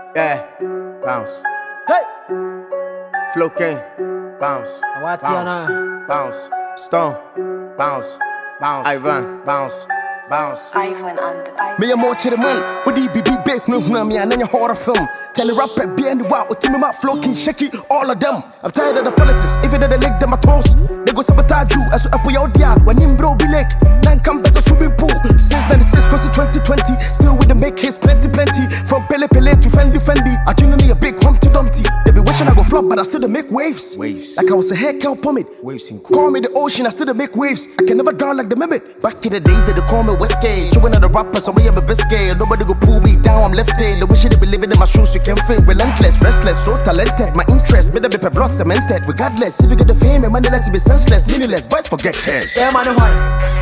Yeah, bounce. Hey! Flow King, bounce. What's Bounce, bounce. Stone, bounce, bounce. Ivan, bounce, bounce. Ivan on the beat. Me a more to the man, what do you be big? No, me and then your horror film. Tell the rapper, be any wow, what me my flow king, shaky, all of them. I'm tired of the politics, even though they lick them my toes. They go sabotage you, as up with your dear, when him bro be like, nine campus a swimming pool. Since 96, cause 2020, still with the make his plenty. From Pele to Fendi, I can me a big Humpty Dumpty. They be wishing I go flop, but I still make waves. Like I was a hair cow pomade. Waves in cool. Call me the ocean, I still make waves. I can never drown like the mimic. Back in the days, they call me Westgate. Showing at the rappers, so we have a biscuit. Nobody go pull me down, I'm left tail. I wish they be living in my shoes, you can feel relentless, restless, so talented. My interest, made up a block cemented. Regardless, if you get the fame, and money less, it be senseless, meaningless. Boys forget cash. Bear money wine.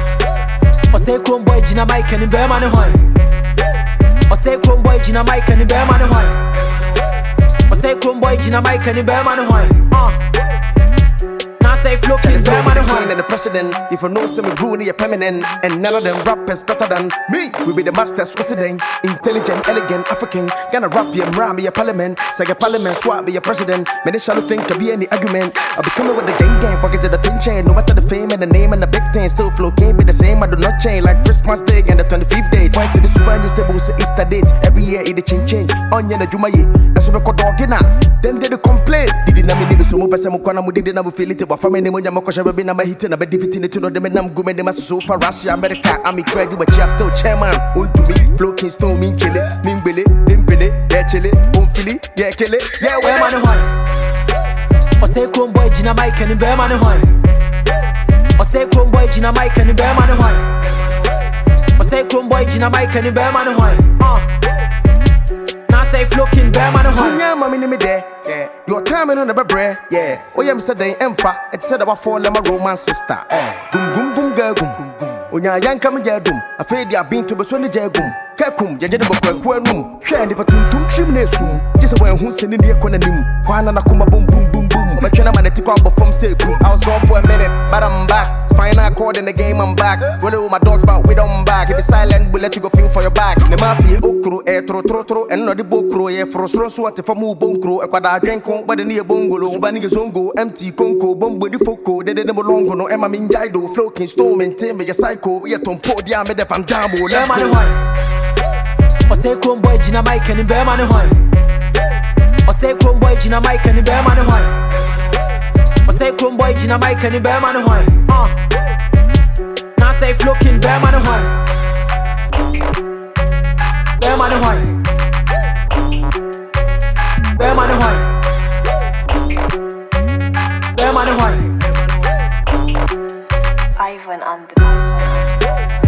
I say Chrome boy, Gina Mike, and bear money wine. I say Chrome boy, Gina Mike, and bear money wine. I say Chrome boy, Gina Mike, and bear money wine. Now say Flow King, bear money wine. And the president, if you know some Bruni, you're permanent. And none of them rappers better than me. We be the masters, resident, intelligent, elegant, African. Gonna rap your ram, your parliament. Say your parliament, swap me your president. Many shall think could be any argument. I'll be coming with the gang gang, forget to the tin chain. No matter the fame and the name and the big thing. Still Flow King be the same, I do not change. Like Christmas Day and the 25th day. Twice in the super and the stable, say Easter date. Every year it change. Onion the Jumaye, that's what I call dog dinner. Then they complain. Did not mean so much as I'm going to did not feel it. But for me, when you're more been a hitting a bit different to know them and I'm going to so far Russia, America, I'm credit, but you're still chairman. On to me, Flow King stone, mean kill it, mean billy, yeah, chill it, Philly, yeah, kill it, yeah, bear money wine. I say Chrome boy, Gina Mike, and bear money wine. I say Chrome boy, Gina Mike, and bear money wine. I say Chrome boy, Gina Mike, and bear money wine. Now say Flow King, bear money wine. Yeah, mommy, me there. Yeah, your time on the bread. Yeah, oh, yeah, Mr. Day, Emfa. It said about four lemon romance sister. Boom, boom, boom, girl, boom, boom, boom. When you're young, come here, doom. Afraid you have been to the Sunday Jagum. Kakum, you did a book, Quanum. Shandy, but two chimneys soon. Just a way who's sending the economy. Kwana Nakuma, boom, boom, boom, boom. My channel, man, take up from Sepu. I was gone for a minute, but I'm back. Spinal cord in the game, I'm back. Roll my dogs, but we don't back. If it's silent, we'll let you go feel for your back. The mafia, okro, tro, and not the bokro, for so what if I move bonkro, a quadra drink, but the near bongolo, Subani zongo, empty conco, bombo di foco, they didn't longo, no Emma Minjaido, Flow King, Storm, and Tim, a psycho, we are Tom Podia, made a fan jambo, let's go. I say Chrome boy, Gina Mike, and bear money wine. I say Chrome boy, Gina Mike, and bear money wine. I say Chrome boy, Gina Mike, and bear money wine. Now say Flow King, bear money wine. Bear money wine. Bear money wine. Bear money wine. Ivan on the beat.